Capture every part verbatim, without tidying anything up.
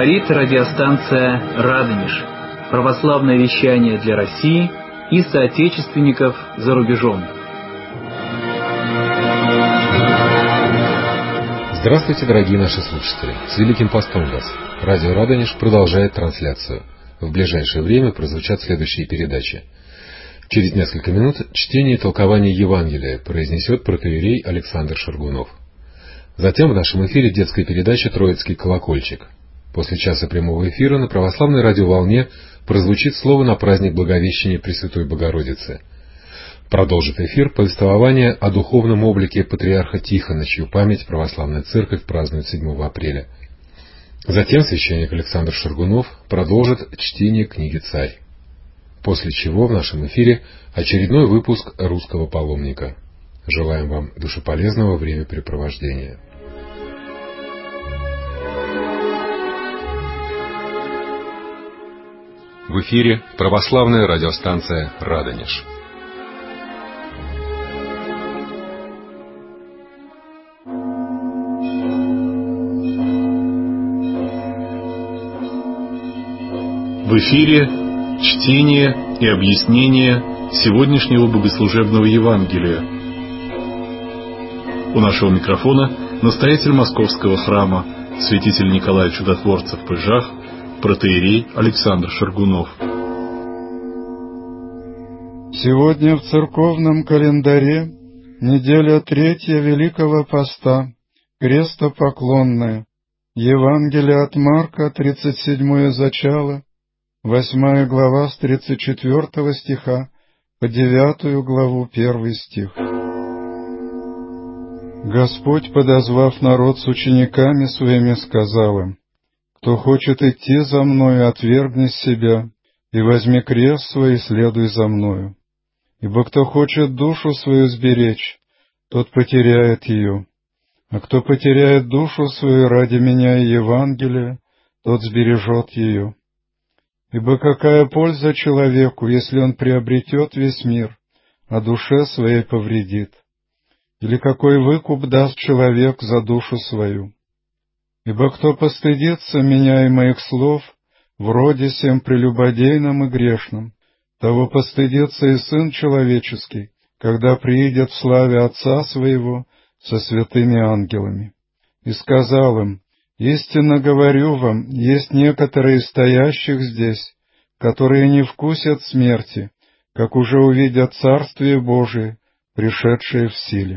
Говорит радиостанция «Радонеж». Православное вещание для России и соотечественников за рубежом. Здравствуйте, дорогие наши слушатели! С Великим Постом вас! Радио «Радонеж» продолжает трансляцию. В ближайшее время прозвучат следующие передачи. Через несколько минут чтение и толкование Евангелия произнесет протоиерей Александр Шаргунов. Затем в нашем эфире детская передача «Троицкий колокольчик». После часа прямого эфира на православной радиоволне прозвучит слово на праздник Благовещения Пресвятой Богородицы. Продолжит эфир повествование о духовном облике патриарха Тихона, чью память православная церковь празднует седьмого апреля. Затем священник Александр Шаргунов продолжит чтение книги «Царь». После чего в нашем эфире очередной выпуск «Русского паломника». Желаем вам душеполезного времяпрепровождения. В эфире православная радиостанция «Радонеж». В эфире чтение и объяснение сегодняшнего богослужебного Евангелия. У нашего микрофона настоятель Московского храма, святитель Николай Чудотворцев в Пыжах, протоиерей Александр Шаргунов. Сегодня в церковном календаре неделя третья Великого Поста, крестопоклонная. Евангелие от Марка, тридцать седьмое зачало, восьмая глава с тридцать четвертого стиха по девятую главу первый стих. Господь, подозвав народ с учениками своими, сказал им: «Кто хочет идти за Мною, отвергни себя, и возьми крест свой, и следуй за Мною. Ибо кто хочет душу свою сберечь, тот потеряет ее, а кто потеряет душу свою ради Меня и Евангелия, тот сбережет ее. Ибо какая польза человеку, если он приобретет весь мир, а душе своей повредит? Или какой выкуп даст человек за душу свою? Ибо кто постыдится Меня и Моих слов в роде сем прелюбодейном и грешном, того постыдится и Сын Человеческий, когда приидет в славе Отца Своего со святыми ангелами». И сказал им: «Истинно говорю вам, есть некоторые из стоящих здесь, которые не вкусят смерти, как уже увидят Царствие Божие, пришедшее в силе».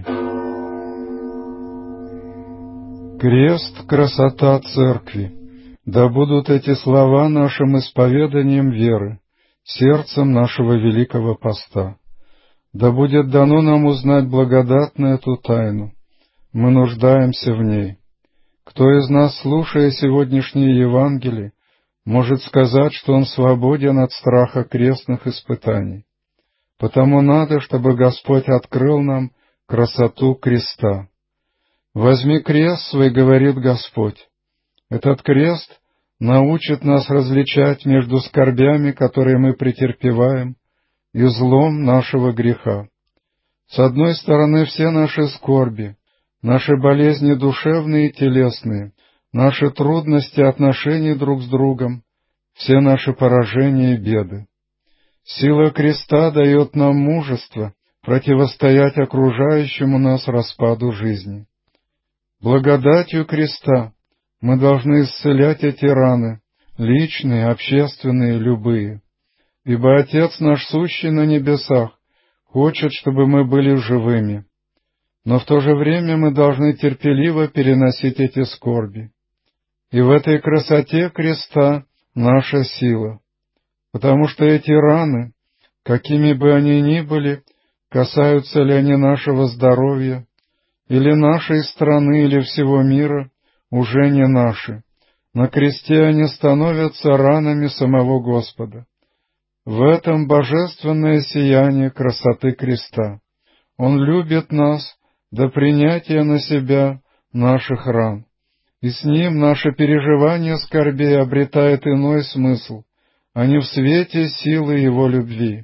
Крест — красота Церкви. Да будут эти слова нашим исповеданием веры, сердцем нашего Великого Поста. Да будет дано нам узнать благодатно эту тайну. Мы нуждаемся в ней. Кто из нас, слушая сегодняшнее Евангелие, может сказать, что он свободен от страха крестных испытаний? Потому надо, чтобы Господь открыл нам красоту креста. «Возьми крест свой, — говорит Господь». Этот крест научит нас различать между скорбями, которые мы претерпеваем, и злом нашего греха. С одной стороны, все наши скорби, наши болезни душевные и телесные, наши трудности отношений друг с другом, все наши поражения и беды. Сила креста дает нам мужество противостоять окружающему нас распаду жизни. Благодатью креста мы должны исцелять эти раны, личные, общественные, любые. Ибо Отец наш, сущий на небесах, хочет, чтобы мы были живыми. Но в то же время мы должны терпеливо переносить эти скорби. И в этой красоте креста наша сила. Потому что эти раны, какими бы они ни были, касаются ли они нашего здоровья, или нашей страны, или всего мира, уже не наши. На кресте они становятся ранами самого Господа. В этом божественное сияние красоты креста. Он любит нас до принятия на себя наших ран. И с ним наше переживание скорбей обретает иной смысл, а не в свете силы Его любви.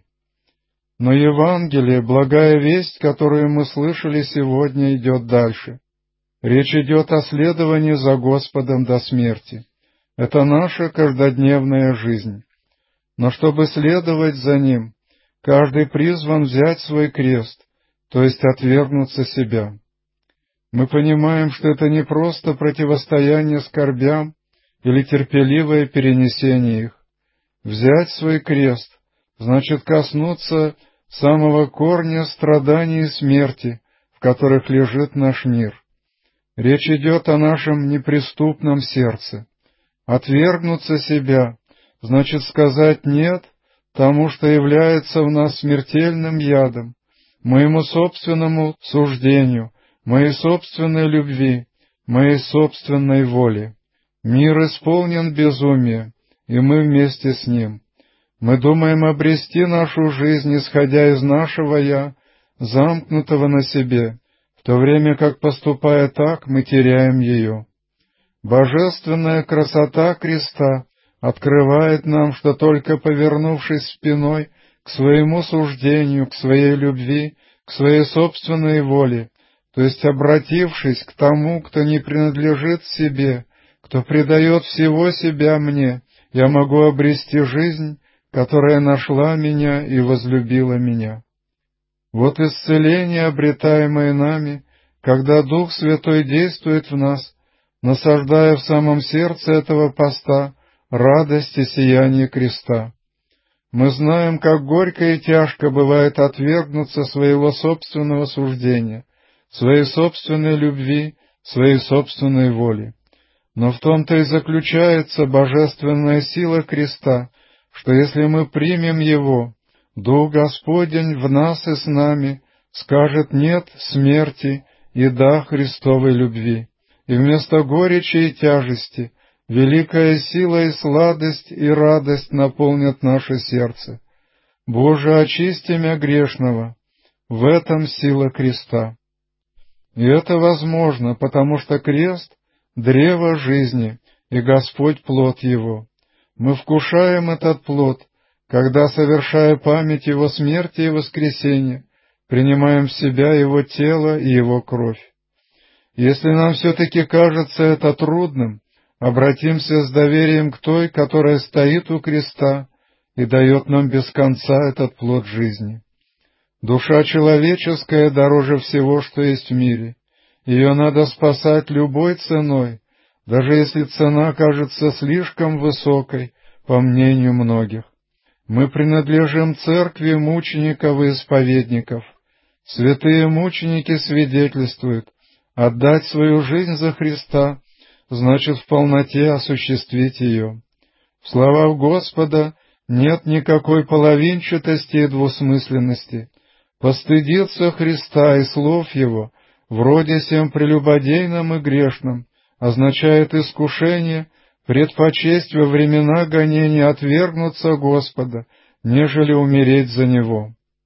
Но Евангелие, благая весть, которую мы слышали сегодня, идет дальше. Речь идет о следовании за Господом до смерти. Это наша каждодневная жизнь. Но чтобы следовать за Ним, каждый призван взять свой крест, то есть отвергнуться себя. Мы понимаем, что это не просто противостояние скорбям или терпеливое перенесение их. Взять свой крест значит коснуться самого корня страданий и смерти, в которых лежит наш мир. Речь идет о нашем неприступном сердце. Отвергнуться себя значит сказать «нет» тому, что является в нас смертельным ядом, моему собственному суждению, моей собственной любви, моей собственной воле. Мир исполнен безумия, и мы вместе с ним. Мы думаем обрести нашу жизнь, исходя из нашего «я», замкнутого на себе, в то время как, поступая так, мы теряем ее. Божественная красота креста открывает нам, что только повернувшись спиной к своему суждению, к своей любви, к своей собственной воле, то есть обратившись к тому, кто не принадлежит себе, кто предает всего себя мне, я могу обрести жизнь, которая нашла меня и возлюбила меня. Вот исцеление, обретаемое нами, когда Дух Святой действует в нас, насаждая в самом сердце этого поста радость и сияние креста. Мы знаем, как горько и тяжко бывает отвергнуться своего собственного суждения, своей собственной любви, своей собственной воли. Но в том-то и заключается божественная сила креста, что если мы примем его, Дух Господень в нас и с нами скажет «нет» смерти и «да» Христовой любви, и вместо горечи и тяжести великая сила и сладость и радость наполнят наше сердце. Боже, очисти мя грешного, в этом сила креста. И это возможно, потому что крест — древо жизни, и Господь — плод его. Мы вкушаем этот плод, когда, совершая память Его смерти и воскресения, принимаем в себя Его тело и Его кровь. Если нам все-таки кажется это трудным, обратимся с доверием к той, которая стоит у креста и дает нам без конца этот плод жизни. Душа человеческая дороже всего, что есть в мире. Ее надо спасать любой ценой, даже если цена кажется слишком высокой, по мнению многих. Мы принадлежим церкви мучеников и исповедников. Святые мученики свидетельствуют, отдать свою жизнь за Христа значит в полноте осуществить ее. В словах Господа нет никакой половинчатости и двусмысленности. Постыдиться Христа и слов Его, вроде сем прелюбодейном и грешном, означает искушение, предпочесть во времена гонения отвергнуться Господа, нежели умереть за Него.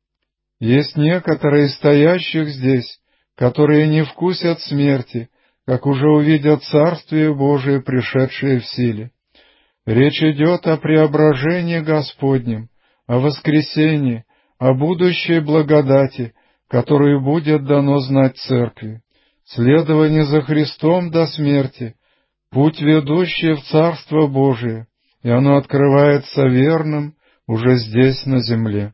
Есть некоторые из стоящих здесь, которые не вкусят смерти, как уже увидят Царствие Божие, пришедшее в силе. Речь идет о преображении Господнем, о воскресении, о будущей благодати, которую будет дано знать Церкви. Следование за Христом до смерти — путь, ведущий в Царство Божие, и оно открывается верным уже здесь, на земле.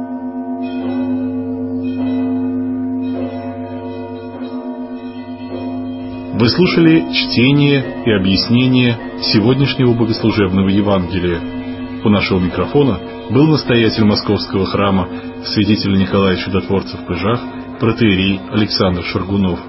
Вы слушали чтение и объяснение сегодняшнего богослужебного Евангелия. У нашего микрофона был настоятель Московского храма святителя Николая Чудотворца в Пыжах, протоиерей Александр Шаргунов.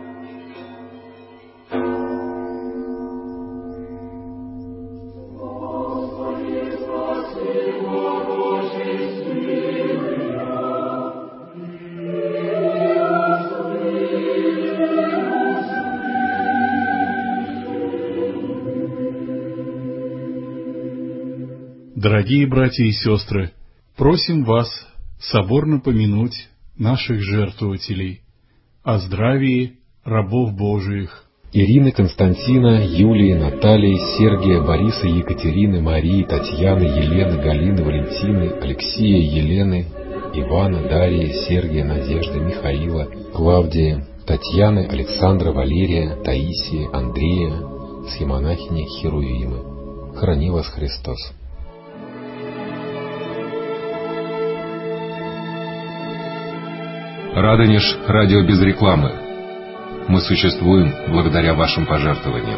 Дорогие братья и сестры, просим вас соборно помянуть наших жертвователей, о здравии рабов Божиих. Ирины, Константина, Юлии, Натальи, Сергия, Бориса, Екатерины, Марии, Татьяны, Елены, Галины, Валентины, Алексея, Елены, Ивана, Дарьи, Сергия, Надежды, Михаила, Клавдия, Татьяны, Александра, Валерия, Таисии, Андрея, схемонахини Херувимы. Храни вас Христос. Радонеж — радио без рекламы. Мы существуем благодаря вашим пожертвованиям.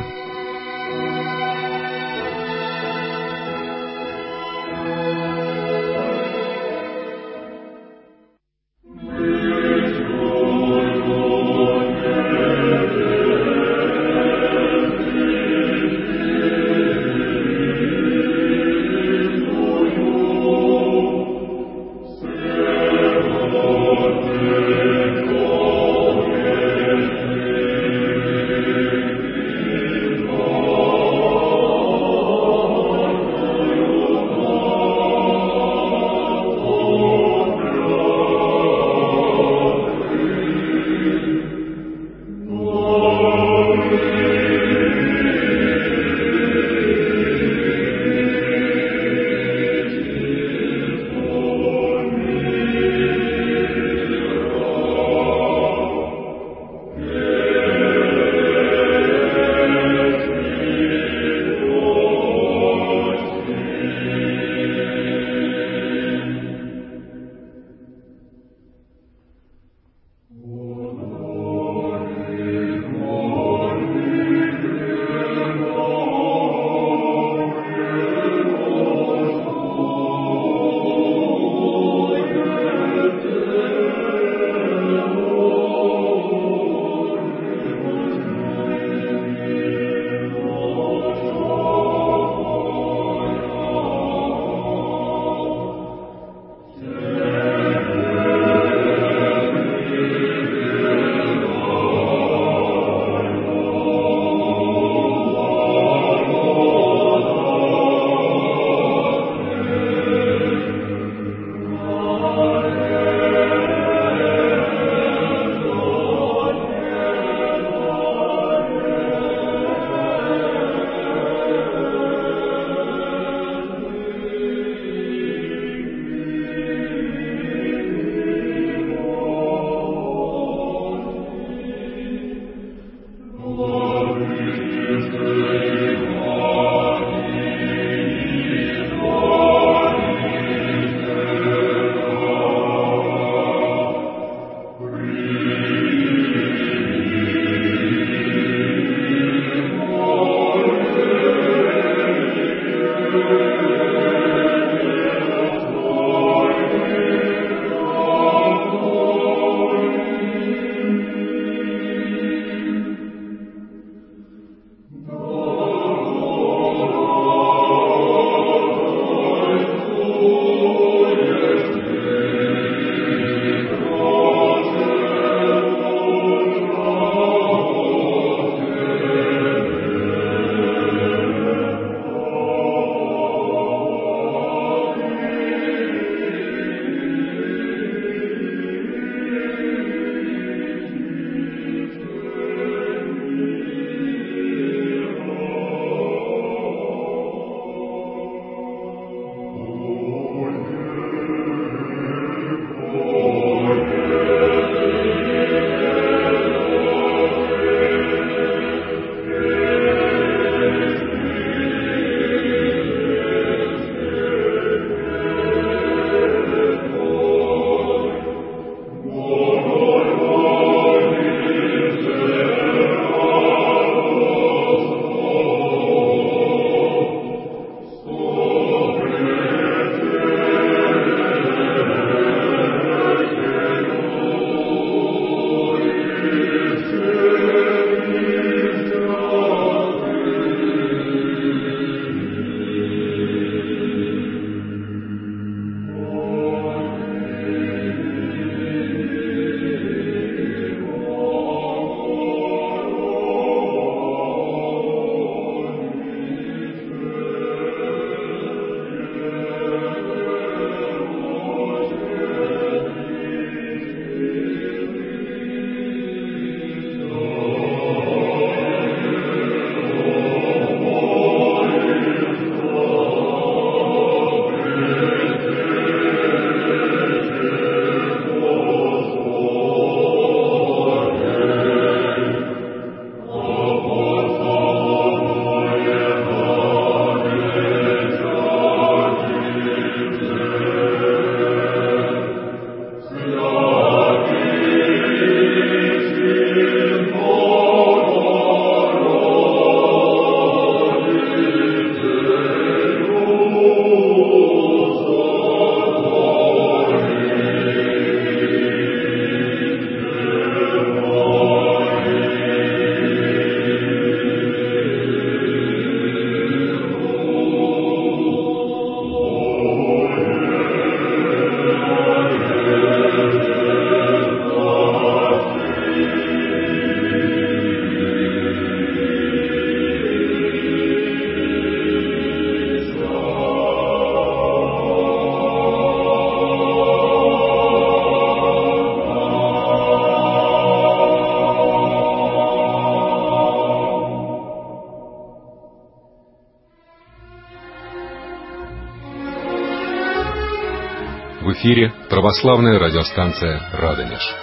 В эфире православная радиостанция «Радонеж».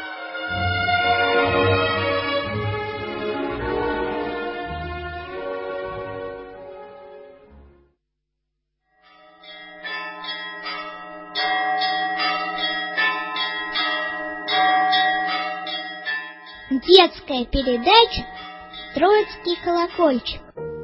Детская передача «Троицкий колокольчик».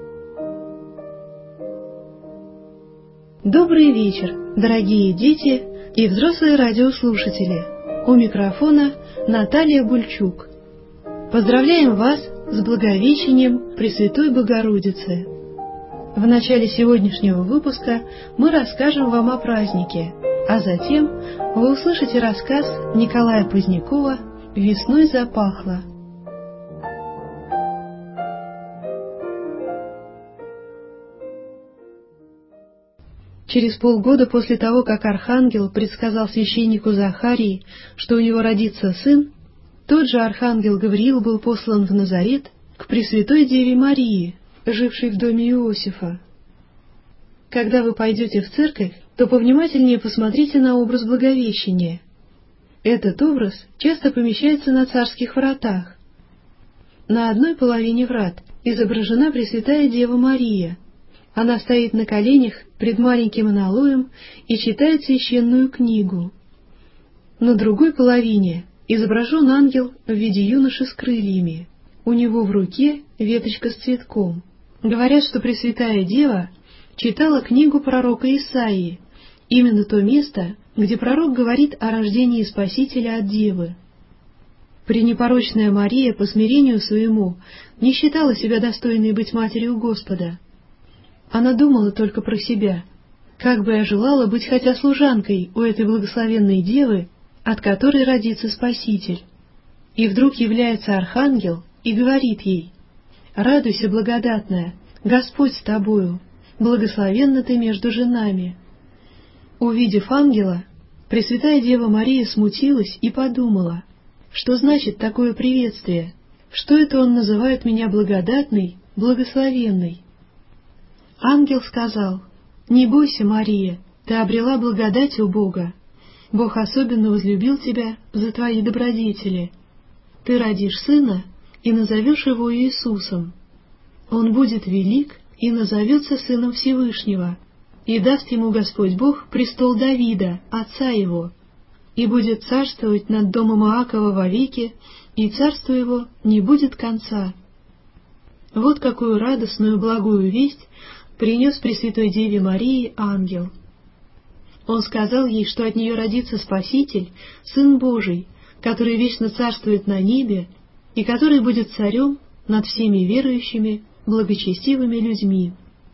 Добрый вечер, дорогие дети и взрослые радиослушатели. У микрофона Наталья Бульчук. Поздравляем вас с Благовещением Пресвятой Богородицы. В начале сегодняшнего выпуска мы расскажем вам о празднике, а затем вы услышите рассказ Николая Позднякова «Весной запахло». Через полгода после того, как архангел предсказал священнику Захарии, что у него родится сын, тот же архангел Гавриил был послан в Назарет к Пресвятой Деве Марии, жившей в доме Иосифа. Когда вы пойдете в церковь, то повнимательнее посмотрите на образ Благовещения. Этот образ часто помещается на царских вратах. На одной половине врат изображена Пресвятая Дева Мария. Она стоит на коленях пред маленьким аналоем и читает священную книгу. На другой половине изображен ангел в виде юноши с крыльями. У него в руке веточка с цветком. Говорят, что Пресвятая Дева читала книгу пророка Исаии, именно то место, где пророк говорит о рождении Спасителя от Девы. Пренепорочная Мария по смирению своему не считала себя достойной быть матерью Господа. Она думала только про себя. Как бы я желала быть хотя служанкой у этой благословенной Девы, от которой родится Спаситель. И вдруг является архангел и говорит ей: «Радуйся, благодатная, Господь с тобою, благословенна ты между женами». Увидев ангела, Пресвятая Дева Мария смутилась и подумала, что значит такое приветствие, что это он называет меня благодатной, благословенной. Ангел сказал: «Не бойся, Мария, ты обрела благодать у Бога. Бог особенно возлюбил тебя за твои добродетели. Ты родишь сына и назовешь его Иисусом. Он будет велик и назовется Сыном Всевышнего, и даст ему Господь Бог престол Давида, отца его, и будет царствовать над домом Иакова вовеки, и царство его не будет конца». Вот какую радостную благую весть принес Пресвятой Деве Марии ангел. Он сказал ей, что от нее родится Спаситель, Сын Божий, который вечно царствует на небе и который будет царем над всеми верующими, благочестивыми людьми.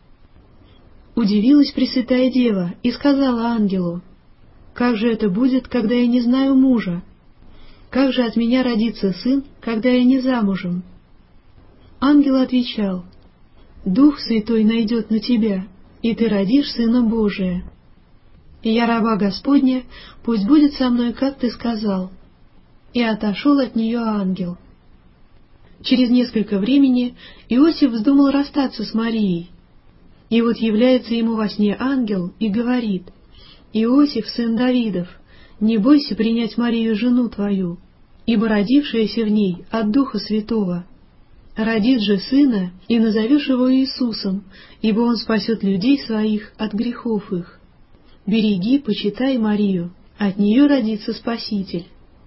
Удивилась Пресвятая Дева и сказала ангелу: «Как же это будет, когда я не знаю мужа? Как же от меня родится сын, когда я не замужем?» Ангел отвечал: «Дух Святой найдет на тебя, и ты родишь Сына Божия. И я раба Господня, пусть будет со мной, как ты сказал». И отошел от нее ангел. Через несколько времени Иосиф вздумал расстаться с Марией. И вот является ему во сне ангел и говорит: «Иосиф, сын Давидов, не бойся принять Марию, жену твою, ибо родившаяся в ней от Духа Святого. Родит же сына, и назовешь его Иисусом, ибо он спасет людей своих от грехов их. Береги, почитай Марию, от нее родится Спаситель».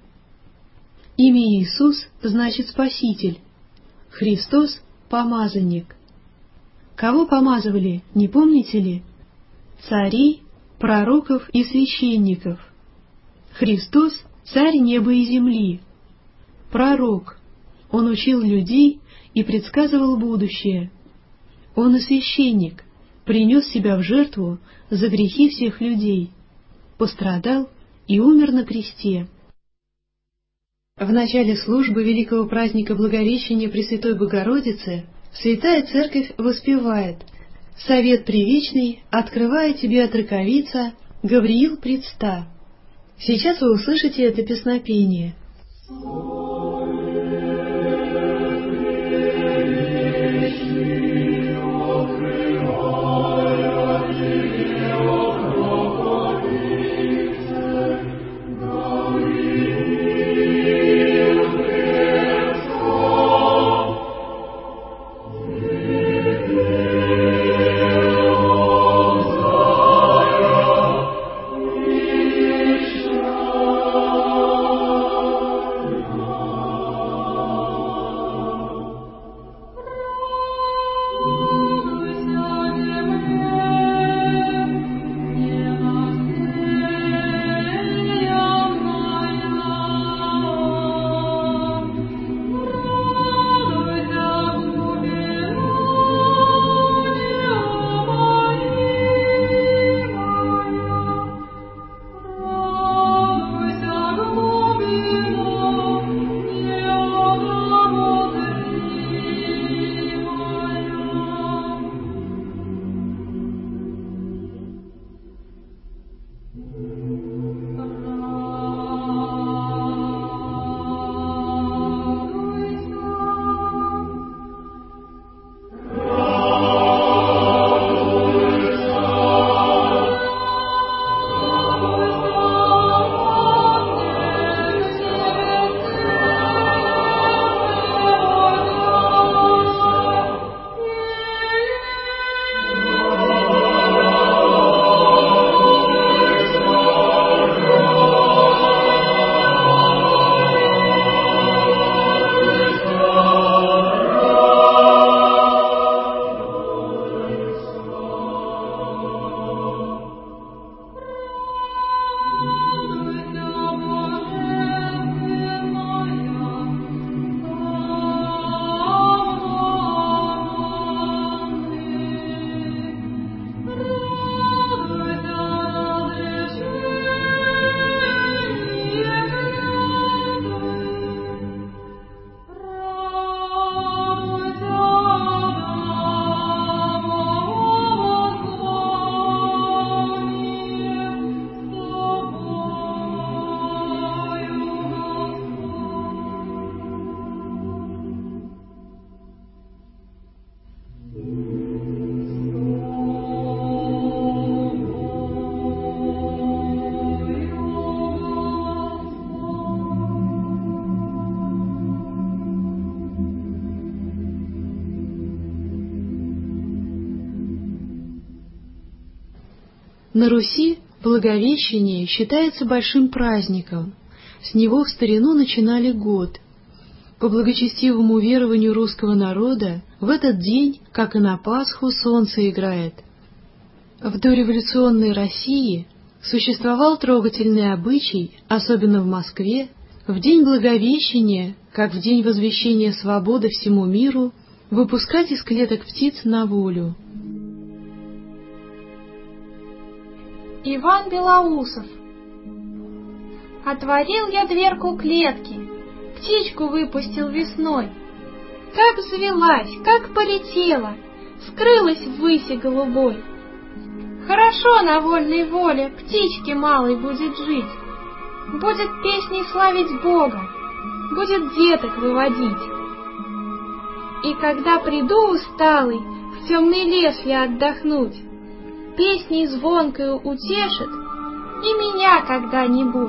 Имя Иисус значит Спаситель. Христос — помазанник. Кого помазывали, не помните ли? Царей, пророков и священников. Христос — царь неба и земли. Пророк. Он учил людей и предсказывал будущее. Он и священник, принес себя в жертву за грехи всех людей, пострадал и умер на кресте. В начале службы великого праздника Благовещения Пресвятой Богородицы Святая Церковь воспевает: «Совет привечный, открывая тебе отраковица, Гавриил предста». Сейчас вы услышите это песнопение. На Руси Благовещение считается большим праздником. С него в старину начинали год. По благочестивому верованию русского народа, в этот день, как и на Пасху, солнце играет. В дореволюционной России существовал трогательный обычай, особенно в Москве, в день Благовещения, как в день возвещения свободы всему миру, выпускать из клеток птиц на волю. Иван Белоусов. Отворил я дверку клетки, птичку выпустил весной. Как взвелась, как полетела, скрылась в выси голубой. Хорошо на вольной воле птичке малой будет жить, будет песней славить Бога, будет деток выводить. И когда приду усталый в темный лес я отдохнуть, песней звонкою утешит и меня когда-нибудь.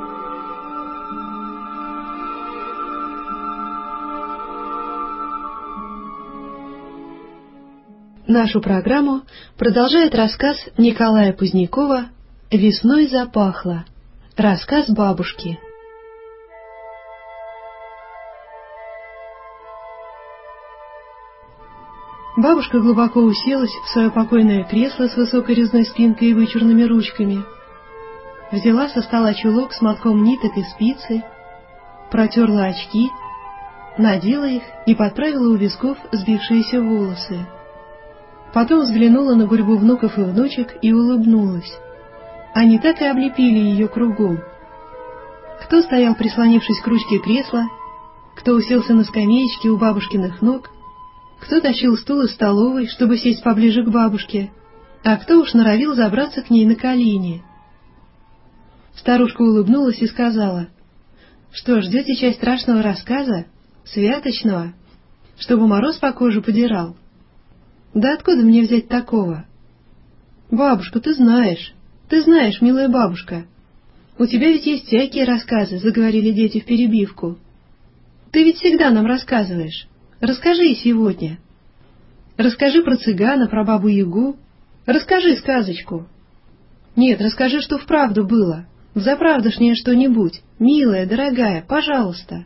Нашу программу продолжает рассказ Николая Позднякова «Весной запахло». Рассказ бабушки. Бабушка глубоко уселась в свое покойное кресло с высокой резной спинкой и вычурными ручками. Взяла со стола чулок с мотком ниток и спицы, протерла очки, надела их и подправила у висков сбившиеся волосы. Потом взглянула на гурьбу внуков и внучек и улыбнулась. Они так и облепили ее кругом. Кто стоял, прислонившись к ручке кресла, кто уселся на скамеечке у бабушкиных ног, кто тащил стул из столовой, чтобы сесть поближе к бабушке, а кто уж норовил забраться к ней на колени. Старушка улыбнулась и сказала: «Что, ждете часть страшного рассказа? Святочного? Чтобы мороз по коже подирал? Да откуда мне взять такого?» «Бабушка, ты знаешь, ты знаешь, милая бабушка. У тебя ведь есть всякие рассказы», — заговорили дети в перебивку. «Ты ведь всегда нам рассказываешь. Расскажи и сегодня. Расскажи про цыгана, про бабу-ягу. Расскажи сказочку. Нет, расскажи, что вправду было. Взаправдошнее что-нибудь. Милая, дорогая, пожалуйста».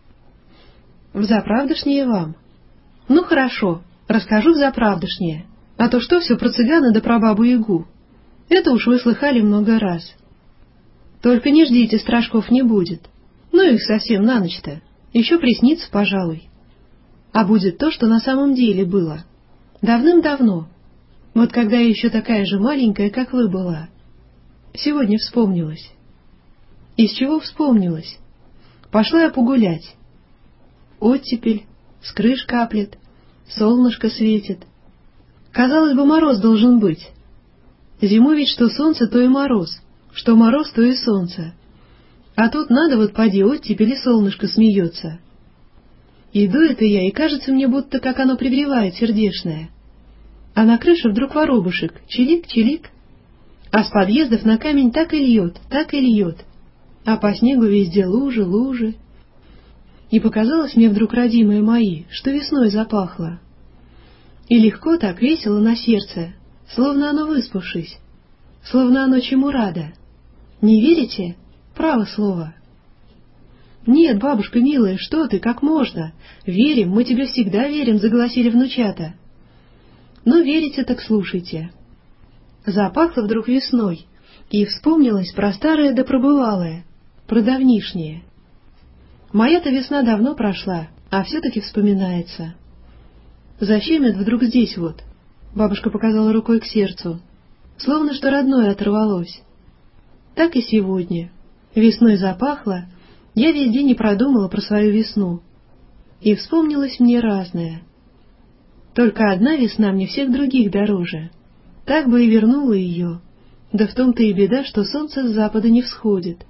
«Взаправдошнее вам? Ну, хорошо, расскажу взаправдошнее. А то что все про цыгана да про бабу-ягу? Это уж вы слыхали много раз. Только не ждите, страшков не будет. Ну их совсем на ночь-то. Еще приснится, пожалуй. А будет то, что на самом деле было. Давным-давно. Вот когда я еще такая же маленькая, как вы была. Сегодня вспомнилась». Из чего вспомнилась? Пошла я погулять. Оттепель, с крыш каплет, солнышко светит. Казалось бы, мороз должен быть. Зимой ведь что солнце, то и мороз, что мороз, то и солнце. А тут надо вот поди оттепель и солнышко смеется. Иду это я, и кажется мне, будто как оно пригревает сердечное. А на крыше вдруг воробушек, чилик-чилик, а с подъездов на камень так и льет, так и льет, а по снегу везде лужи, лужи. И показалось мне вдруг, родимые мои, что весной запахло. И легко так, весело на сердце, словно оно выспавшись, словно оно чему радо. Не верите? Право слово. «Нет, бабушка милая, что ты, как можно? Верим, мы тебе всегда верим», — загласили внучата. «Ну, верите, так слушайте». Запахло вдруг весной, и вспомнилось про старое да пробывалое, про давнишнее. Моя-то весна давно прошла, а все-таки вспоминается. Защемит вдруг здесь вот, — бабушка показала рукой к сердцу, — словно что родное оторвалось. Так и сегодня. Весной запахло, я весь день не продумала про свою весну. И вспомнилось мне разное. Только одна весна мне всех других дороже. Так бы и вернула ее. Да в том-то и беда, что солнце с запада не всходит.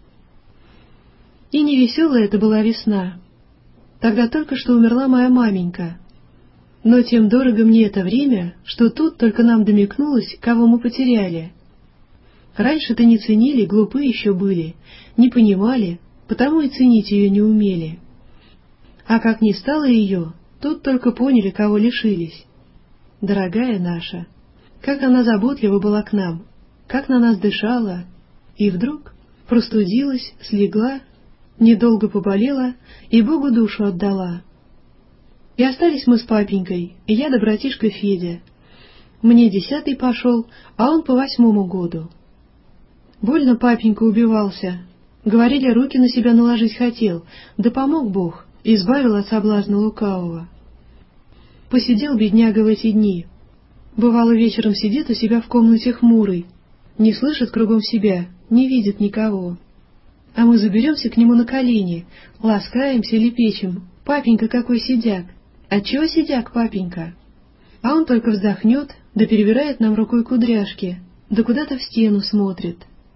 И невеселая это была весна. Тогда только что умерла моя маменька. Но тем дорого мне это время, что тут только нам домикнулось, кого мы потеряли. Раньше-то не ценили, глупы еще были, не понимали, потому и ценить ее не умели. А как не стало ее, тут только поняли, кого лишились. Дорогая наша, как она заботлива была к нам, как на нас дышала, и вдруг простудилась, слегла, недолго поболела и Богу душу отдала. И остались мы с папенькой, и я да братишка Федя. Мне десятый пошел, а он по восьмому году. Больно папенька убивался. Говорили, руки на себя наложить хотел, да помог Бог, избавил от соблазна лукавого. Посидел бедняга в эти дни. Бывало, вечером сидит у себя в комнате хмурый, не слышит кругом себя, не видит никого. А мы заберемся к нему на колени, ласкаемся, лепечем. Папенька какой сидяк! Отчего сидяк, папенька? А он только вздохнет, да перебирает нам рукой кудряшки, да куда-то в стену смотрит.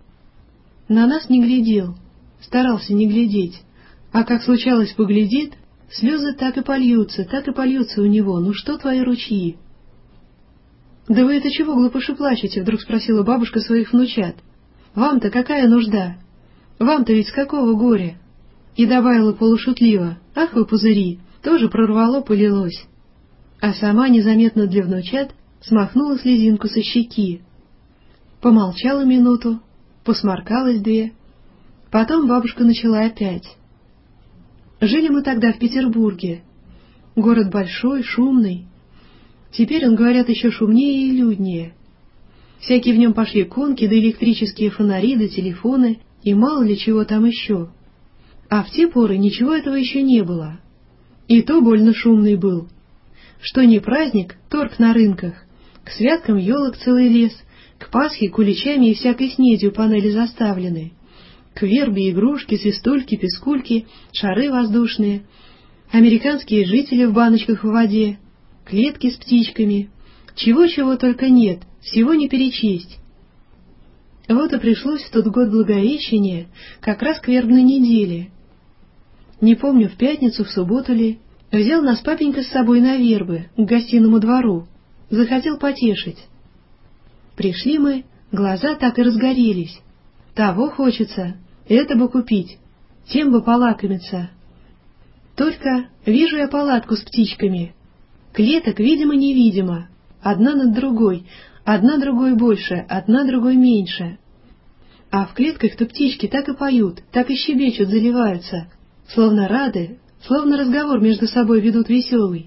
На нас не глядел, старался не глядеть, а как случалось поглядит, слезы так и польются, так и польются у него, ну что твои ручьи? — Да вы это чего глупыши плачете? — вдруг спросила бабушка своих внучат. — Вам-то какая нужда? Вам-то ведь с какого горя? И добавила полушутливо: — Ах вы, пузыри, тоже прорвало, полилось. А сама незаметно для внучат смахнула слезинку со щеки. Помолчала минуту, посморкалась две. Потом бабушка начала опять. Жили мы тогда в Петербурге. Город большой, шумный. Теперь он, говорят, еще шумнее и люднее. Всякие в нем пошли конки, да электрические фонари, да телефоны, и мало ли чего там еще. А в те поры ничего этого еще не было. И то больно шумный был. Что не праздник, торг на рынках, к святкам елок целый лес, к Пасхе куличами и всякой снедью панели заставлены, к вербе игрушки, свистульки, пескульки, шары воздушные, американские жители в баночках в воде, клетки с птичками, чего-чего только нет, всего не перечесть. Вот и пришлось в тот год Благовещения, как раз к вербной неделе. Не помню, в пятницу, в субботу ли, взял нас папенька с собой на вербы, к гостиному двору, захотел потешить. Пришли мы, глаза так и разгорелись. Того хочется, это бы купить, тем бы полакомиться. Только вижу я палатку с птичками. Клеток видимо-невидимо, одна над другой, одна другой больше, одна другой меньше. А в клетках-то птички так и поют, так и щебечут, заливаются, словно рады, словно разговор между собой ведут веселый.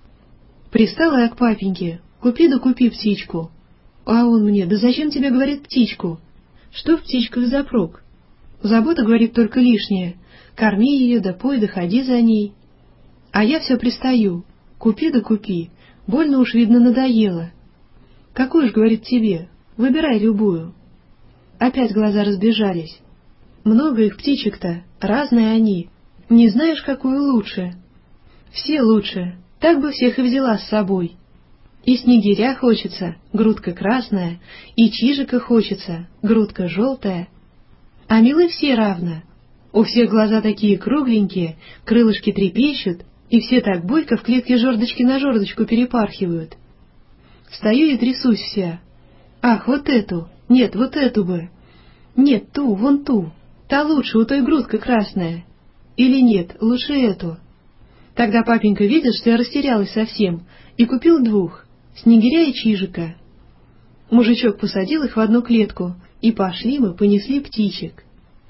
Пристала я к папеньке: купи да купи птичку. А он мне: да зачем тебе, говорит, птичку? Что в птичках за прок? Забота, говорит, только лишняя. Корми ее, да пой, да ходи за ней. А я все пристаю: купи да купи, больно уж, видно, надоело. Какую ж, говорит, тебе? Выбирай любую. Опять глаза разбежались. Много их птичек-то, разные они. Не знаешь, какую лучше? Все лучше, так бы всех и взяла с собой. И снегиря хочется, грудка красная, и чижика хочется, грудка желтая. А милы все равно. У всех глаза такие кругленькие, крылышки трепещут, и все так бойко в клетке жердочки на жердочку перепархивают. Стою и трясусь вся. Ах, вот эту, нет, вот эту бы. Нет, ту, вон ту, та лучше, у той грудка красная. Или нет, лучше эту. Тогда папенька видит, что я растерялась совсем, и купил двух, снегиря и чижика. Мужичок посадил их в одну клетку, и пошли мы, понесли птичек.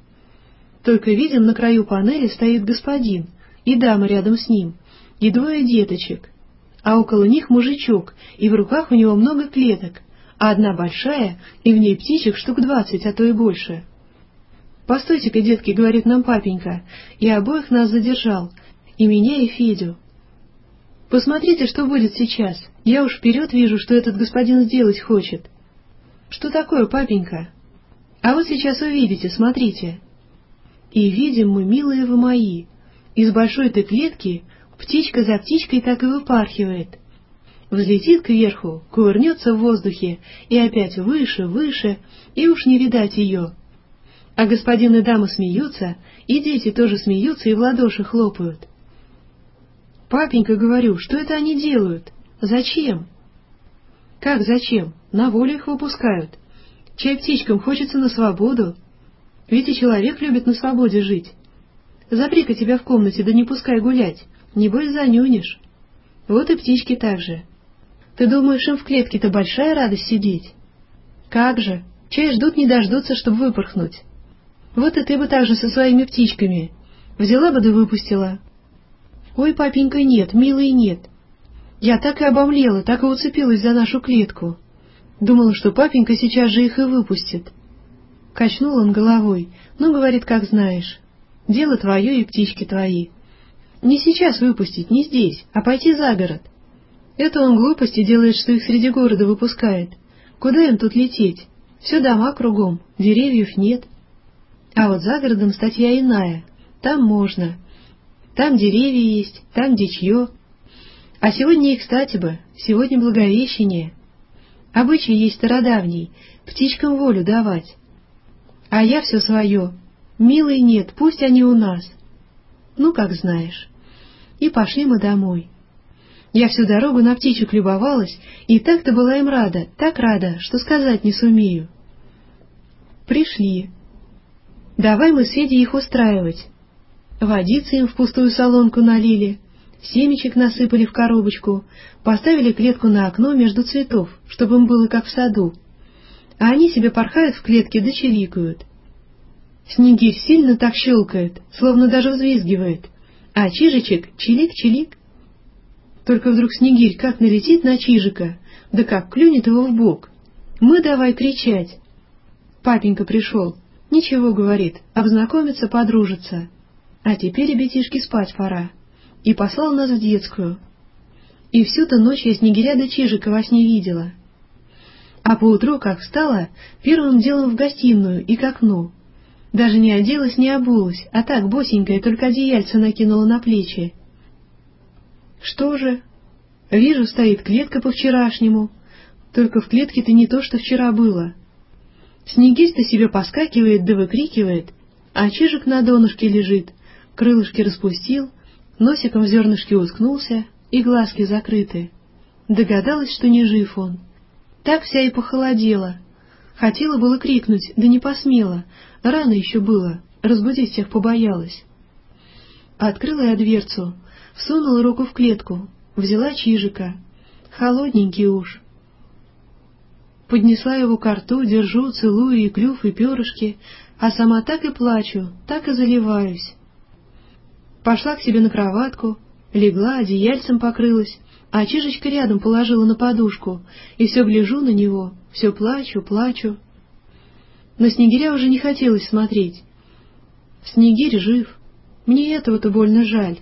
Только видим, на краю панели стоит господин, и дама рядом с ним, и двое деточек, а около них мужичок, и в руках у него много клеток, а одна большая, и в ней птичек штук двадцать, а то и больше. «Постойте-ка, детки, — говорит нам папенька, — и обоих нас задержал, и меня, и Федю. Посмотрите, что будет сейчас, я уж вперед вижу, что этот господин сделать хочет». «Что такое, папенька?» «А вот сейчас увидите, смотрите». И видим мы, милые вы мои, из большой-то клетки птичка за птичкой так и выпархивает. Взлетит кверху, кувырнется в воздухе, и опять выше, выше, и уж не видать ее. А господин и дама смеются, и дети тоже смеются и в ладоши хлопают. «Папенька, — говорю, — что это они делают? Зачем?» «Как зачем? На волю их выпускают. Чай птичкам хочется на свободу. Ведь и человек любит на свободе жить. Запри-ка тебя в комнате, да не пускай гулять, небось занюнешь. Вот и птички так же. Ты думаешь, им в клетке-то большая радость сидеть? Как же, Чай ждут не дождутся, чтобы выпорхнуть. Вот и ты бы так же со своими птичками. Взяла бы да выпустила. Ой, папенька, нет, милый, нет. Я так и обомлела, так и уцепилась за нашу клетку. Думала, что папенька сейчас же их и выпустит. Качнул он головой. Ну, говорит, как знаешь. Дело твое и птички твои. Не сейчас выпустить, не здесь, а пойти за город. Это он глупости делает, что их среди города выпускает. Куда им тут лететь? Все дома кругом, деревьев нет. А вот за городом статья иная. Там можно. Там деревья есть, там дичье. А сегодня и кстати бы, сегодня Благовещение. Обычай есть стародавний, птичкам волю давать. А я все свое. Милый, нет, пусть они у нас. Ну, как знаешь. И пошли мы домой. Я всю дорогу на птичек любовалась, и так-то была им рада, так рада, что сказать не сумею. Пришли. Давай мы с Федей их устраивать. Водицы им в пустую солонку налили, семечек насыпали в коробочку, поставили клетку на окно между цветов, чтобы им было как в саду. А они себе порхают в клетке да чирикают. Снегирь сильно так щелкает, словно даже взвизгивает, а Чижичек чилик-чилик. Только вдруг Снегирь как налетит на Чижика, да как клюнет его в бок. Мы давай кричать. Папенька пришел. Ничего, говорит, обзнакомиться, подружиться. А теперь, ребятишки, спать пора. И послал нас в детскую. И всю-то ночь я Снегиря да Чижика во сне видела. А поутру, как встала, первым делом в гостиную и к окну. Даже не оделась, не обулась, а так босенькая, только одеяльце накинула на плечи. Что же? Вижу, стоит клетка по-вчерашнему. Только в клетке-то не то, что вчера было. Снегирь-то себе поскакивает да выкрикивает, а Чижик на донышке лежит, крылышки распустил, носиком в зернышке уткнулся и глазки закрыты. Догадалась, что не жив он. Так вся и похолодела. Хотела было крикнуть, да не посмела, рано еще было, разбудить всех побоялась. Открыла я дверцу, всунула руку в клетку, взяла Чижика, холодненький уж. Поднесла его ко рту, держу, целую и клюв, и перышки, а сама так и плачу, так и заливаюсь. Пошла к себе на кроватку, легла, одеяльцем покрылась, а Чижечка рядом положила на подушку, и все гляжу на него, все плачу, плачу. На Снегиря уже не хотелось смотреть. Снегирь жив, мне этого-то больно жаль.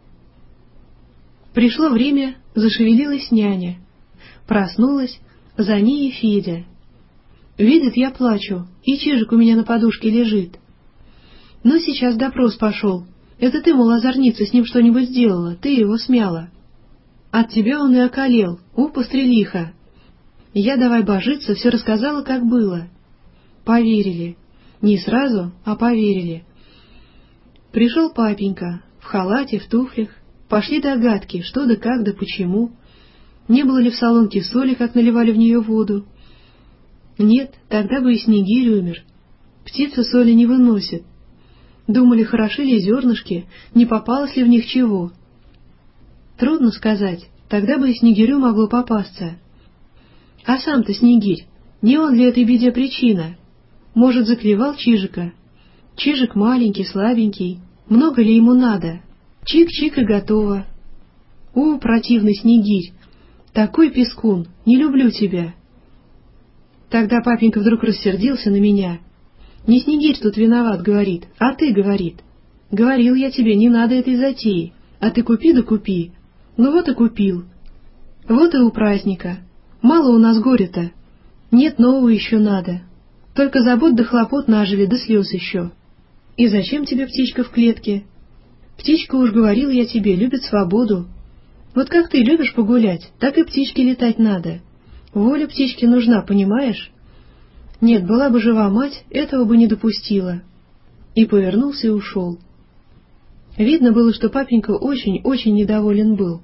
Пришло время, зашевелилась няня. Проснулась, за ней и Федя. Видит, я плачу, и Чижик у меня на подушке лежит. Ну, сейчас допрос пошел. Это ты, мол, озорница, с ним что-нибудь сделала, ты его смяла. От тебя он и околел, у, пострелиха. Я давай божиться, все рассказала, как было. Поверили. Не сразу, а поверили. Пришел папенька, в халате, в туфлях. Пошли догадки, что да как да почему. Не было ли в солонке соли, как наливали в нее воду? Нет, тогда бы и Снегирь умер. Птицы соли не выносят. Думали, хороши ли зернышки, не попалось ли в них чего. Трудно сказать, тогда бы и Снегирю могло попасться. А сам-то Снегирь, не он ли этой беде причина? Может, заклевал Чижика? Чижик маленький, слабенький, много ли ему надо? Чик-чик и готово. О, противный Снегирь! Такой пескун, не люблю тебя. Тогда папенька вдруг рассердился на меня. Не Снегирь тут виноват, говорит, а ты, говорит. Говорил я тебе, не надо этой затеи, а ты купи да купи. Ну вот и купил. Вот и у праздника. Мало у нас горя-то. Нет, нового еще надо. Только забот да хлопот нажили, да слез еще. И зачем тебе птичка в клетке? Птичка, уж говорил я тебе, любит свободу. Вот как ты любишь погулять, так и птичке летать надо. Воля птичке нужна, понимаешь? Нет, была бы жива мать, этого бы не допустила. И повернулся и ушел. Видно было, что папенька очень-очень недоволен был.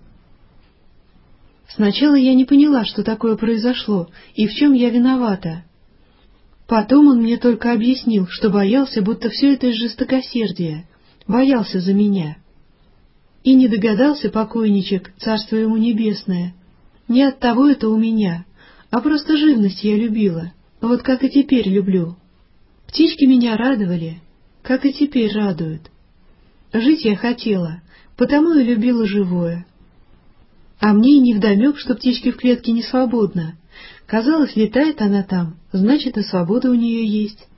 Сначала я не поняла, что такое произошло и в чем я виновата. Потом он мне только объяснил, что боялся, будто все это из жестокосердия, боялся за меня. И не догадался покойничек, царство ему небесное, не от того это у меня, а просто живность я любила, Вот как и теперь люблю. Птички меня радовали, как и теперь радуют. Жить я хотела, потому и любила живое. А мне и невдомек, что птички в клетке не свободна. Казалось, летает она там, значит, и свобода у нее есть.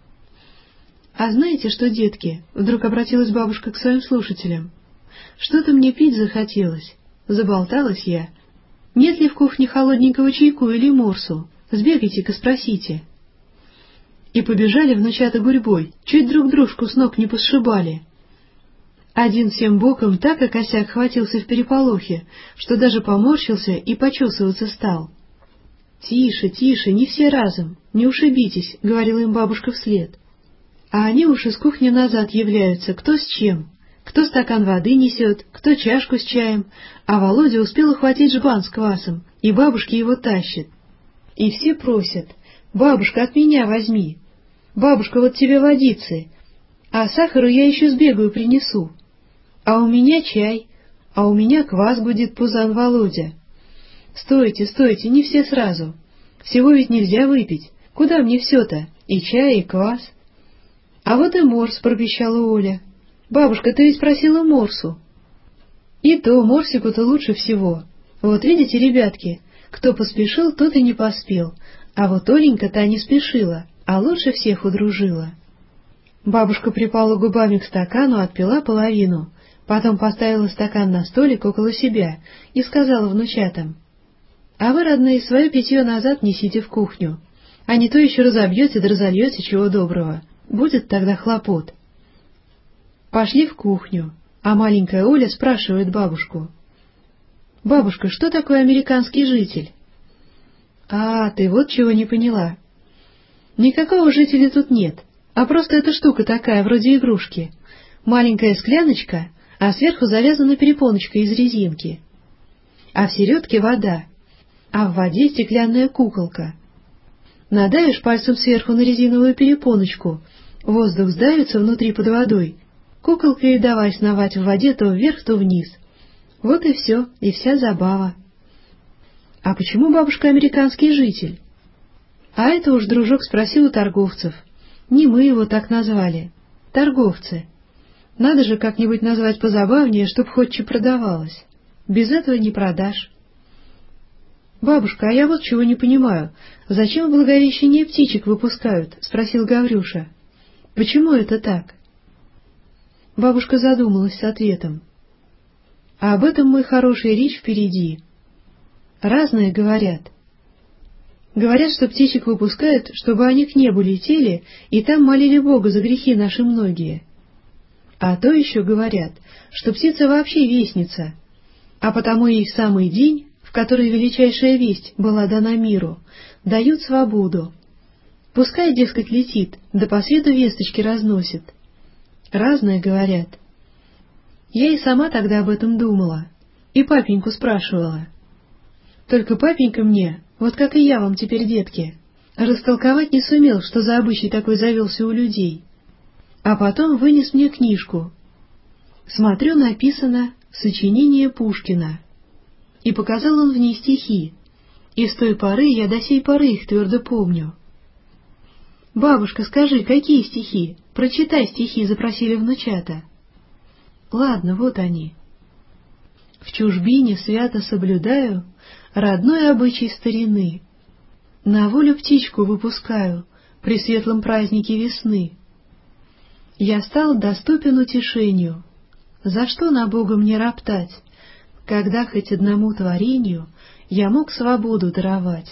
А знаете что, детки, вдруг обратилась бабушка к своим слушателям, что-то мне пить захотелось. Заболталась я. Нет ли в кухне холодненького чайку или морсу? Сбегайте-ка, спросите. И побежали внучата гурьбой, чуть друг дружку с ног не посшибали. Один всем боком так и косяк хватился в переполохе, что даже поморщился и почесываться стал. — Тише, тише, не все разом, не ушибитесь, — говорила им бабушка вслед. А они уж из кухни назад являются, кто с чем. Кто стакан воды несет, кто чашку с чаем, а Володя успел ухватить жбан с квасом, и бабушке его тащит. И все просят: «Бабушка, от меня возьми! Бабушка, вот тебе водицы, а сахару я еще сбегаю принесу. А у меня чай, а у меня квас», — гудит пузан Володя. «Стойте, стойте, не все сразу. Всего ведь нельзя выпить. Куда мне все-то? И чай, и квас». «А вот и морс», — пропищала Оля. «Бабушка, ты ведь просила морсу». «И то морсику-то лучше всего. Вот видите, ребятки, кто поспешил, тот и не поспел, а вот Оленька-то не спешила, а лучше всех удружила». Бабушка припала губами к стакану, отпила половину, потом поставила стакан на столик около себя и сказала внучатам: «А вы, родные, свое питье назад несите в кухню, а не то еще разобьете да разольете чего доброго, будет тогда хлопот». Пошли в кухню, а маленькая Оля спрашивает бабушку: «Бабушка, что такое американский житель?» «А, ты вот чего не поняла. Никакого жителя тут нет, а просто эта штука такая, вроде игрушки. Маленькая скляночка, а сверху завязана перепоночка из резинки. А в середке вода, а в воде стеклянная куколка. Надавишь пальцем сверху на резиновую перепоночку, воздух сдавится внутри под водой, куколка и давай сновать в воде то вверх, то вниз. Вот и все, и вся забава». «А почему бабушка американский житель?» А это уж дружок спросил у торговцев. Не мы его так назвали. Торговцы. Надо же как-нибудь назвать позабавнее, чтоб хоть че продавалось. Без этого не продашь. «Бабушка, а я вот чего не понимаю. Зачем в Благовещение птичек выпускают?» — спросил Гаврюша. «Почему это так?» Бабушка задумалась с ответом. «А об этом, мой хороший, речь впереди. Разные говорят. Говорят, что птичек выпускают, чтобы они к небу летели и там молили Бога за грехи наши многие. А то еще говорят, что птица вообще вестница, а потому ей в самый день, в который величайшая весть была дана миру, дают свободу. Пускай, дескать, летит, да по свету весточки разносит. Разное говорят. Я и сама тогда об этом думала, и папеньку спрашивала. Только папенька мне, вот как и я вам теперь, детки, растолковать не сумел, что за обычай такой завелся у людей. А потом вынес мне книжку. Смотрю, написано «Сочинение Пушкина». И показал он в ней стихи, и с той поры я до сей поры их твердо помню. «Бабушка, скажи, какие стихи? Прочитай стихи», — запросили внучата. Ладно, вот они. «В чужбине свято соблюдаю родной обычай старины. На волю птичку выпускаю при светлом празднике весны. Я стал доступен утешению. За что на Бога мне роптать, когда хоть одному творению я мог свободу даровать?»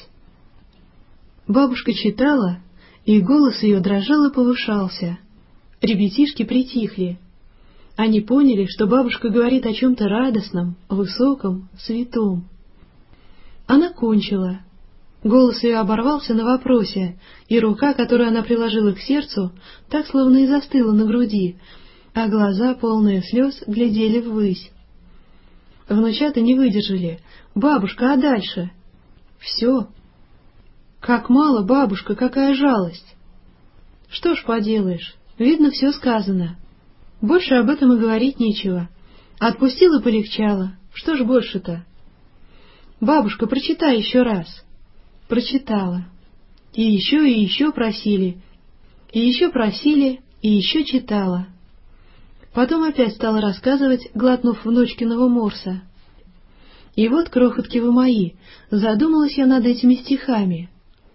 Бабушка читала, и голос ее дрожал и повышался. Ребятишки притихли. Они поняли, что бабушка говорит о чем-то радостном, высоком, святом. Она кончила. Голос ее оборвался на вопросе, и рука, которую она приложила к сердцу, так словно и застыла на груди, а глаза, полные слез, глядели ввысь. Внучата не выдержали. «Бабушка, а дальше?» «Все». «Как мало, бабушка, какая жалость!» «Что ж поделаешь, видно, все сказано. Больше об этом и говорить нечего. Отпустила, полегчало. Что ж больше-то?» «Бабушка, прочитай еще раз». Прочитала. И еще, и еще просили, и еще просили, и еще читала. Потом опять стала рассказывать, глотнув внучкиного морса. И вот, крохотки вы мои, задумалась я над этими стихами.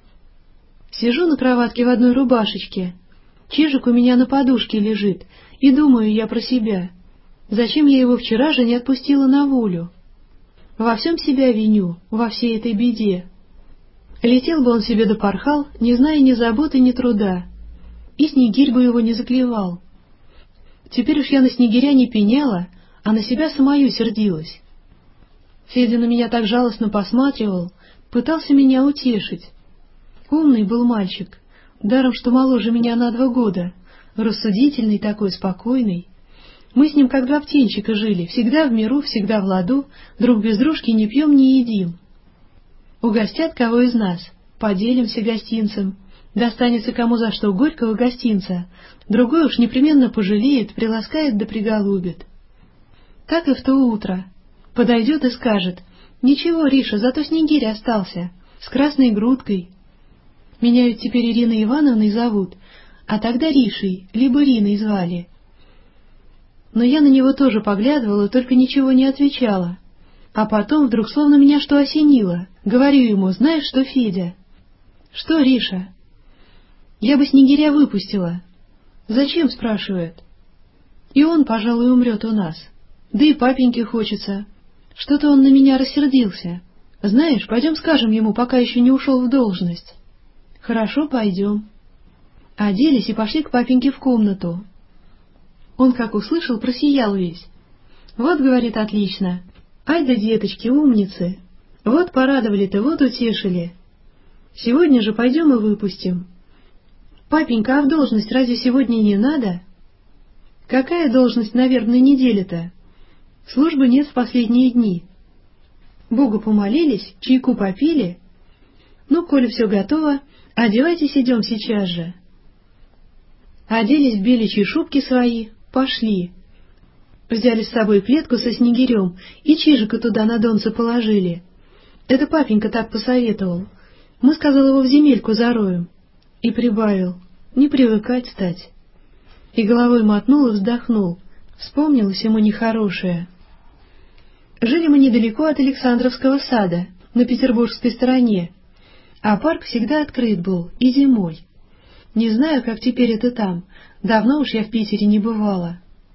Сижу на кроватке в одной рубашечке, чижик у меня на подушке лежит, и думаю я про себя, зачем я его вчера же не отпустила на волю? Во всем себя виню, во всей этой беде. Летел бы он себе да порхал, не зная ни заботы, ни труда, и снегирь бы его не заклевал. Теперь уж я на снегиря не пеняла, а на себя самую сердилась. Федя на меня так жалостно посматривал, пытался меня утешить. Умный был мальчик, даром что моложе меня на два года, рассудительный такой, спокойный. Мы с ним как два птенчика жили, всегда в миру, всегда в ладу, друг без дружки не пьем, не едим. Угостят кого из нас, поделимся гостинцем, достанется кому за что горького гостинца, другой уж непременно пожалеет, приласкает да приголубит. Так и в то утро подойдет и скажет: «Ничего, Риша, зато снегирь остался, с красной грудкой. Меня ведь теперь Ириной Ивановной зовут, а тогда Ришей, либо Риной звали». Но я на него тоже поглядывала, только ничего не отвечала. А потом вдруг словно меня что осенило. Говорю ему: «Знаешь что, Федя?» «Что, Риша?» «Я бы снегиря выпустила». «Зачем?» — спрашивает. «И он, пожалуй, умрет у нас. Да и папеньке хочется. Что-то он на меня рассердился. Знаешь, пойдем скажем ему, пока еще не ушел в должность». «Хорошо, пойдем». Оделись и пошли к папеньке в комнату. Он, как услышал, просиял весь. «Вот, — говорит, — отлично. Ай да деточки, умницы. Вот порадовали-то, вот утешили. Сегодня же пойдем и выпустим». «Папенька, а в должность разве сегодня не надо?» «Какая должность на вербной неделе-то? Службы нет в последние дни. Богу помолились, чайку попили. Ну, коли все готово, одевайтесь, идем сейчас же». Оделись в беличьи шубки свои, пошли. Взяли с собой клетку со снегирем и чижика туда на донце положили. Это папенька так посоветовал. Мы, сказал, его в земельку зароем. И прибавил: не привыкать стать. И головой мотнул и вздохнул. Вспомнилось ему нехорошее. Жили мы недалеко от Александровского сада, на петербургской стороне, а парк всегда открыт был, и зимой. Не знаю, как теперь это там, давно уж я в Питере не бывала.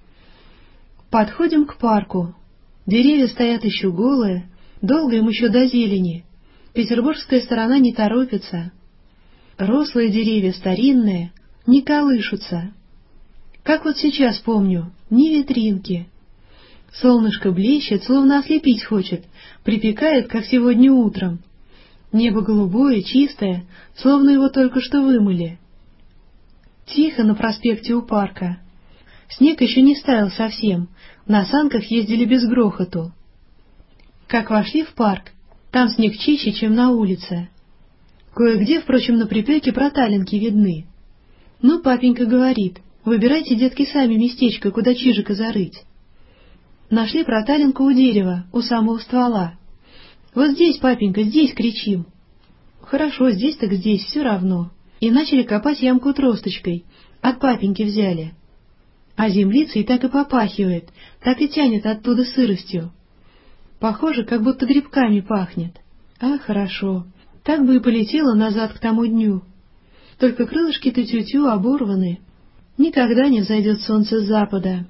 Подходим к парку. Деревья стоят еще голые, долго им еще до зелени. Петербургская сторона не торопится. Рослые деревья, старинные, не колышутся. Как вот сейчас помню, ни ветринки. Солнышко блещет, словно ослепить хочет, припекает, как сегодня утром. Небо голубое, чистое, словно его только что вымыли. Тихо на проспекте у парка. Снег еще не стаял совсем, на санках ездили без грохоту. Как вошли в парк, там снег чище, чем на улице. Кое-где, впрочем, на припеке проталинки видны. Ну, папенька говорит: выбирайте, детки, сами местечко, куда чижика зарыть. Нашли проталинку у дерева, у самого ствола. Вот здесь, папенька, здесь кричим. Хорошо, здесь так здесь, все равно. И начали копать ямку тросточкой, от папеньки взяли. А землицей так и попахивает, так и тянет оттуда сыростью. Похоже, как будто грибками пахнет. А, хорошо, так бы и полетела назад к тому дню. Только крылышки-то тю-тю оборваны. Никогда не взойдет солнце с запада.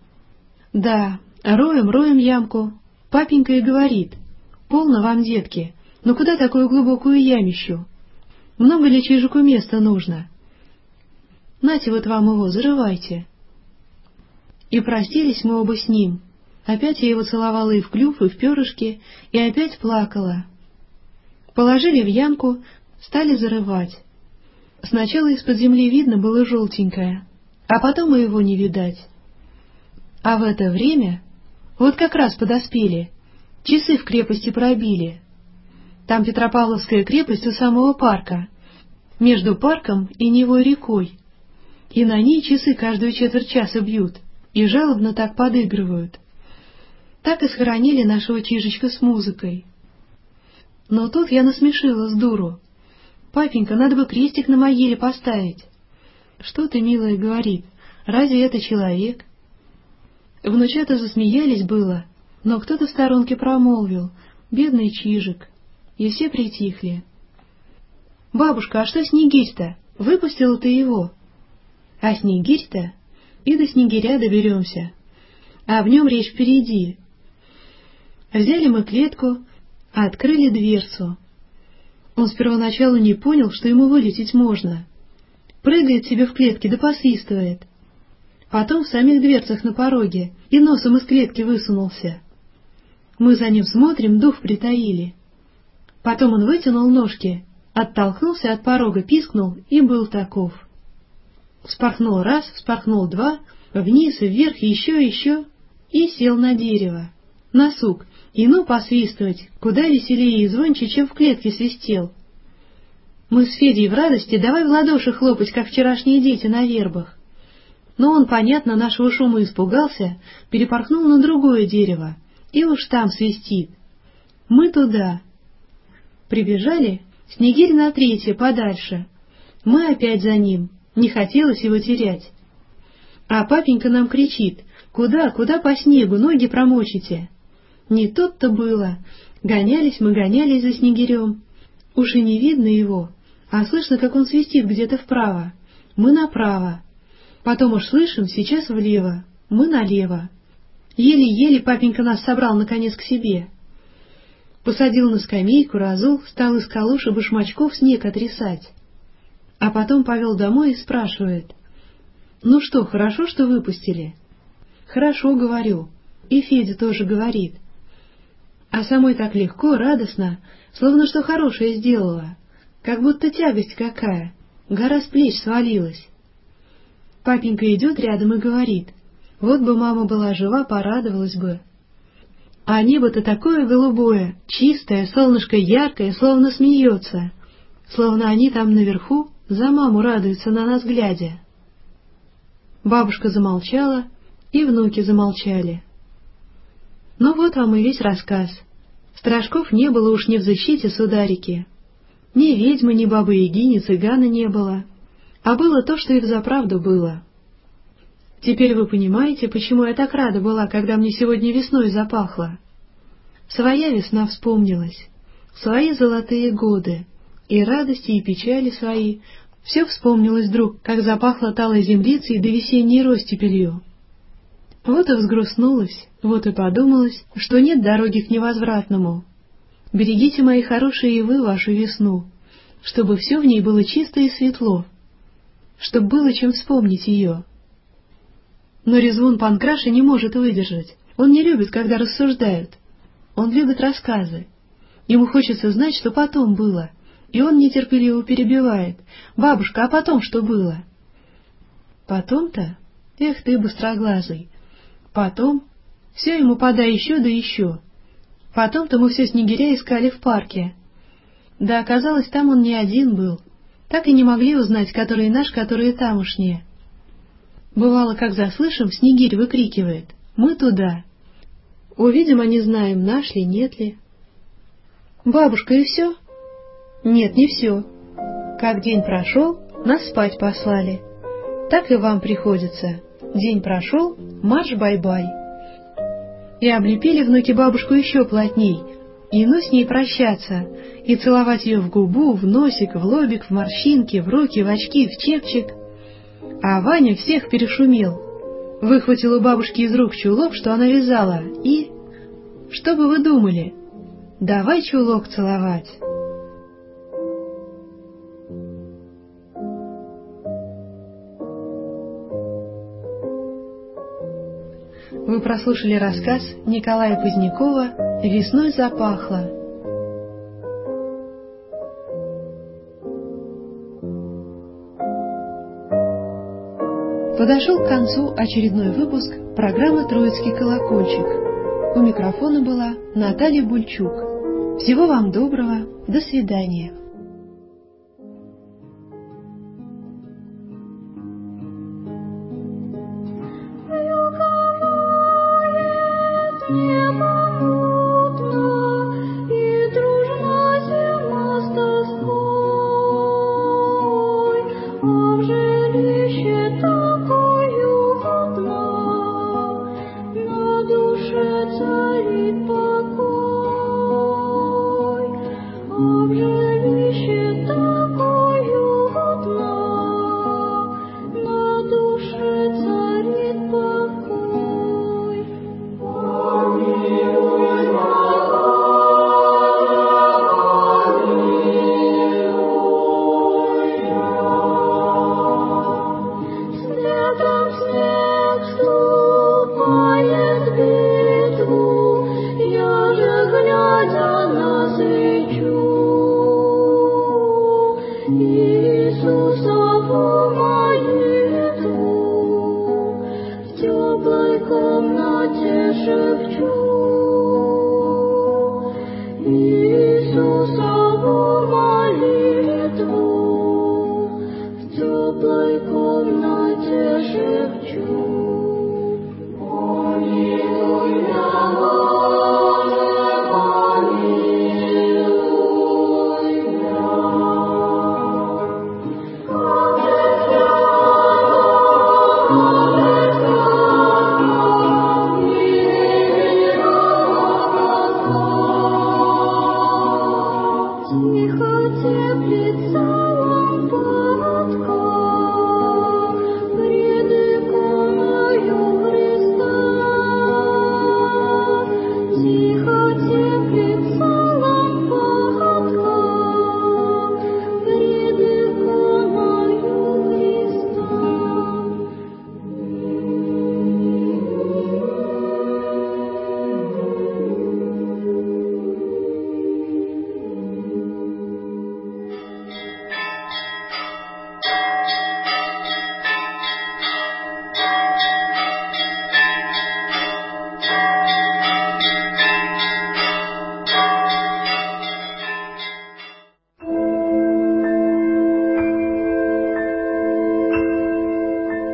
Да, роем, роем ямку. Папенька и говорит: полно вам, детки, но куда такую глубокую ямищу? Много ли чижику места нужно? Нате вот вам его, зарывайте. И простились мы оба с ним. Опять я его целовала и в клюв, и в перышки, и опять плакала. Положили в ямку, стали зарывать. Сначала из-под земли видно было желтенькое, а потом и его не видать. А в это время, вот как раз подоспели, часы в крепости пробили. Там Петропавловская крепость у самого парка, между парком и Невой рекой, и на ней часы каждую четверть часа бьют, и жалобно так подыгрывают. Так и схоронили нашего чижечка с музыкой. Но тут я насмешила с дуру. Папенька, надо бы крестик на могиле поставить. Что ты, милая, говорит, разве это человек? Внучата засмеялись было, но кто-то в сторонке промолвил: бедный Чижик, и все притихли. Бабушка, а что Снегирь-то? Выпустила ты его? А Снегирь-то? И до Снегиря доберемся. А в нем речь впереди. Взяли мы клетку, открыли дверцу. Он с первоначалу не понял, что ему вылететь можно. Прыгает себе в клетке да посвистывает. Потом в самих дверцах на пороге и носом из клетки высунулся. Мы за ним смотрим, дух притаили. Потом он вытянул ножки, оттолкнулся от порога, пискнул и был таков. Вспорхнул раз, вспорхнул два, вниз и вверх, и еще, еще, и сел на дерево, на сук, и ну посвистывать, куда веселее и звонче, чем в клетке свистел. Мы с Федей в радости давай в ладоши хлопать, как вчерашние дети на вербах. Но он, понятно, нашего шума испугался, перепорхнул на другое дерево, и уж там свистит. Мы туда. Прибежали, Снегирь на третье, подальше. Мы опять за ним, не хотелось его терять. А папенька нам кричит: куда, куда по снегу, ноги промочите. Не тут-то было. Гонялись мы, гонялись за Снегирем. Уж и не видно его, а слышно, как он свистит где-то вправо. Мы направо. Потом уж слышим, сейчас влево, мы налево. Еле-еле папенька нас собрал наконец к себе. Посадил на скамейку, разул, стал из калуш и башмачков снег отрясать. А потом повел домой и спрашивает: ну что, хорошо, что выпустили? Хорошо, говорю. И Федя тоже говорит. А самой так легко, радостно, словно что хорошее сделала, как будто тягость какая, гора с плеч свалилась. Папенька идет рядом и говорит: вот бы мама была жива, порадовалась бы. А небо-то такое голубое, чистое, солнышко яркое, словно смеется, словно они там наверху за маму радуются, на нас глядя. Бабушка замолчала, и внуки замолчали. Ну вот вам и весь рассказ. Страшков не было уж ни в защите сударики. Ни ведьмы, ни бабы-яги, ни цыгана не было. А было то, что и взаправду было. Теперь вы понимаете, почему я так рада была, когда мне сегодня весной запахло. Своя весна вспомнилась, свои золотые годы, и радости, и печали свои. Все вспомнилось вдруг, как запахло талой землицей да весенней ростепелью. Вот и взгрустнулась, вот и подумалось, что нет дороги к невозвратному. Берегите, мои хорошие, и вы вашу весну, чтобы все в ней было чисто и светло, чтобы было чем вспомнить ее. Но Резвун Панкраша не может выдержать, он не любит, когда рассуждают, он любит рассказы. Ему хочется знать, что потом было, и он нетерпеливо перебивает: «Бабушка, а потом что было?» Потом-то? Эх ты, быстроглазый! Потом? Все ему подай еще да еще. Потом-то мы все Снегиря искали в парке. Да оказалось, там он не один был. Так и не могли узнать, который наш, который тамошние. Бывало, как заслышим, Снегирь выкрикивает: «Мы туда!» Увидим, а не знаем, наш ли, нет ли. Бабушка, и все? Нет, не все. Как день прошел, нас спать послали. Так и вам приходится. День прошел, марш бай-бай. И облепили внуки бабушку еще плотней, и ну с ней прощаться, и целовать ее в губу, в носик, в лобик, в морщинки, в руки, в очки, в чепчик. А Ваня всех перешумел. Выхватил у бабушки из рук чулок, что она вязала, и... Что бы вы думали? Давай чулок целовать. Вы прослушали рассказ Николая Позднякова «Весной запахло». Подошел к концу очередной выпуск программы «Троицкий колокольчик». У микрофона была Наталья Бульчук. Всего вам доброго, до свидания. И дружна зима с тоской.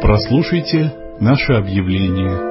Прослушайте наше объявление.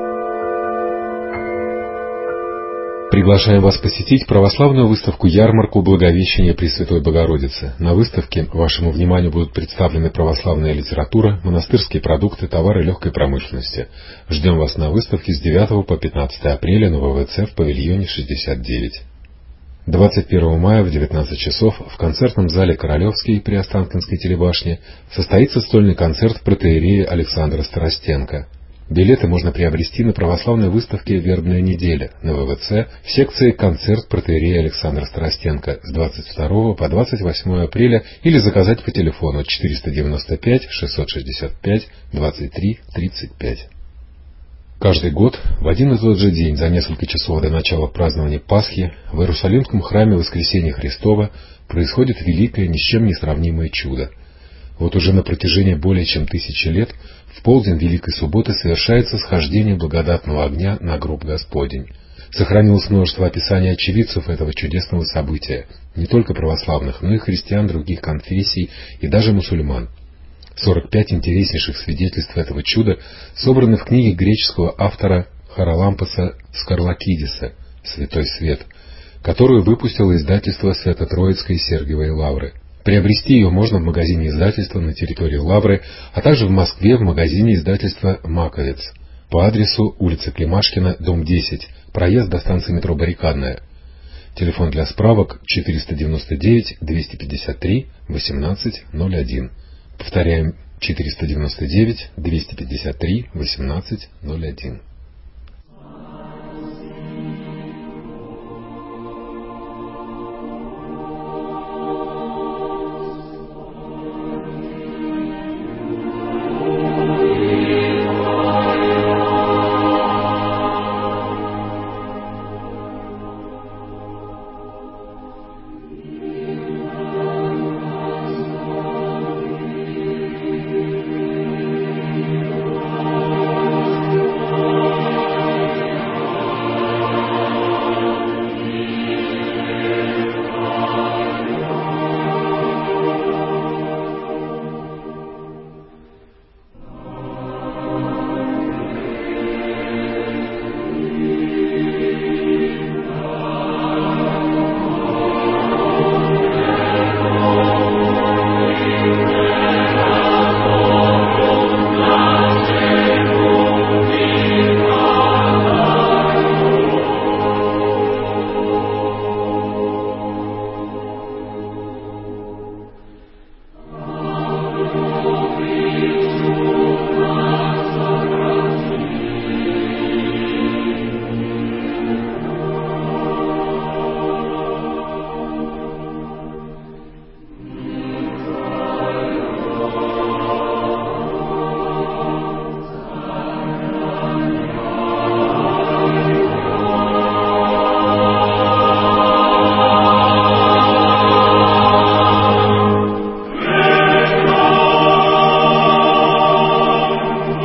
Приглашаем вас посетить православную выставку-ярмарку Благовещения Пресвятой Богородицы. На выставке вашему вниманию будут представлены православная литература, монастырские продукты, товары легкой промышленности. Ждем вас на выставке с девятого по пятнадцатое апреля на вэ вэ цэ в павильоне шестьдесят девять. двадцать первого мая в девятнадцать часов в концертном зале Королевский при Останкинской телебашне состоится сольный концерт протоиерея Александра Старостенко. Билеты можно приобрести на православной выставке «Вербная неделя» на вэ вэ цэ в секции «Концерт протоиерея Александра Старостенко» с двадцать второго по двадцать восьмое апреля или заказать по телефону четыреста девяносто пять шестьсот шестьдесят пять двадцать три тридцать пять. Каждый год в один и тот же день за несколько часов до начала празднования Пасхи в Иерусалимском храме Воскресения Христова происходит великое, ни с чем не сравнимое чудо. Вот уже на протяжении более чем тысячи лет в полдень Великой Субботы совершается схождение благодатного огня на гроб Господень. Сохранилось множество описаний очевидцев этого чудесного события, не только православных, но и христиан других конфессий и даже мусульман. сорок пять интереснейших свидетельств этого чуда собраны в книге греческого автора Харалампоса Скарлакидиса «Святой свет», которую выпустило издательство Свято-Троицкой Сергиевой Лавры. Приобрести ее можно в магазине издательства на территории Лавры, а также в Москве в магазине издательства «Маковец» по адресу улица Климашкина, дом десять, проезд до станции метро Баррикадная. Телефон для справок четыреста девяносто девять двести пятьдесят три восемнадцать ноль один. Повторяем, четыреста девяносто девять двести пятьдесят три восемнадцать ноль один.